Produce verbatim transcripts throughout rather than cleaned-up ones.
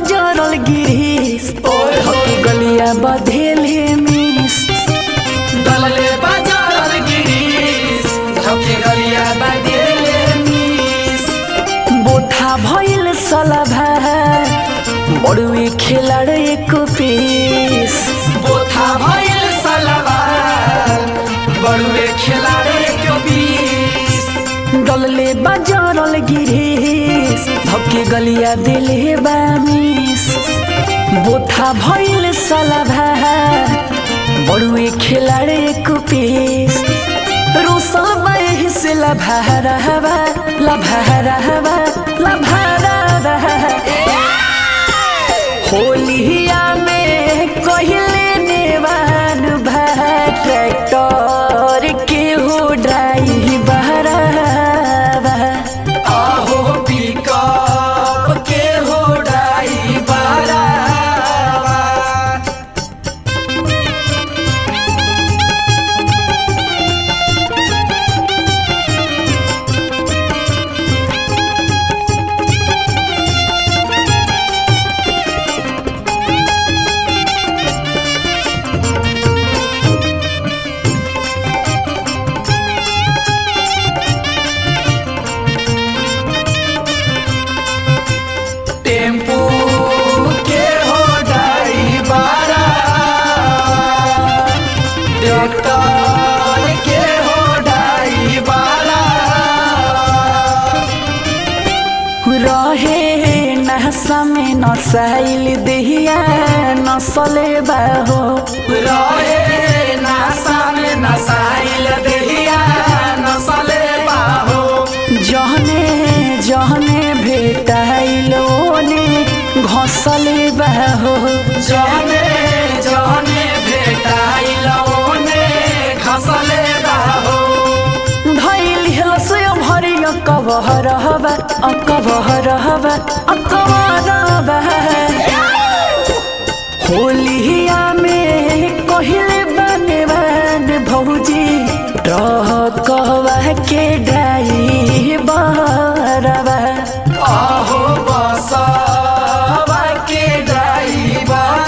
बाजरल गिरीश धके गलिया बधेले मिस डलले बाजरल गिरीश धके गलिया बधेले मिस बोथा भइल सलभा बड़ुए खेलाड़ एक पीस बोथा भइल सलभा बड़ुए खेलाड़ एक पीस डलले बाजरल गिरीश धके गलिया दिले बामिस बोथा भइल सलभा बड़ुए खेलाड़ एक पीस रोसल बाए से लभारहबा लभारहबा लभारहबा होलिया में कहिले नेवान भा ट्रैक्टर के हो ड्राइवर आहो पिकअप के हो ड्राइवर टेम्पू के हो ड्राइवर ट्रैक्टर के हो ड्राइवर रहे नहसा में नसाइल दहिया नसले बाहो रहे नासा में नसाइल दहिया नसले बाहो जहने जहने भेटाइल ओने घसले बाहो जहने जहने भेटाइल ओने खसले बाहो धैल हलसय भरिय कबहरहबा अकबहरहबा अकबहरहबा होलिया में कहिले बने बन भौजी ट्रकवा के ड्राइवरबा आहो बसवा के ड्राइवर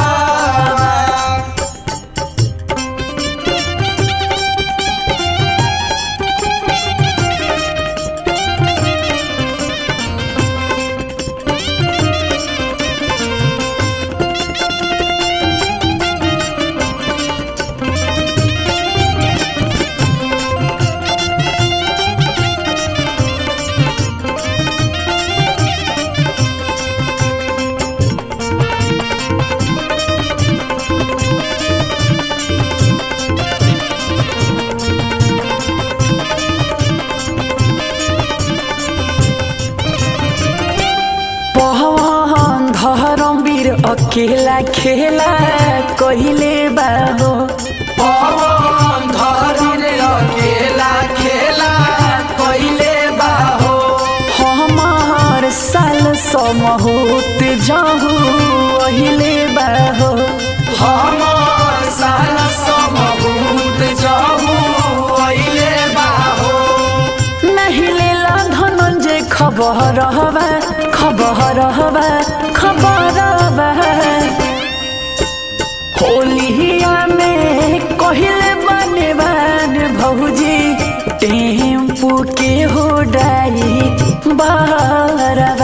पहवान धरमवीर अकेला खेला कहिले बाहो पवन धरम अकेला खेला कइले बाहो हमार साल समहोत जाहू अहिले बाहो हमर साल समभूत जाहू अइले बाहो नहीं लेला धनंजय खबर हवा खबर हवा खबर होलिया में कहिले बने बन भौजी टेम्पू के हो ड्राइवरबा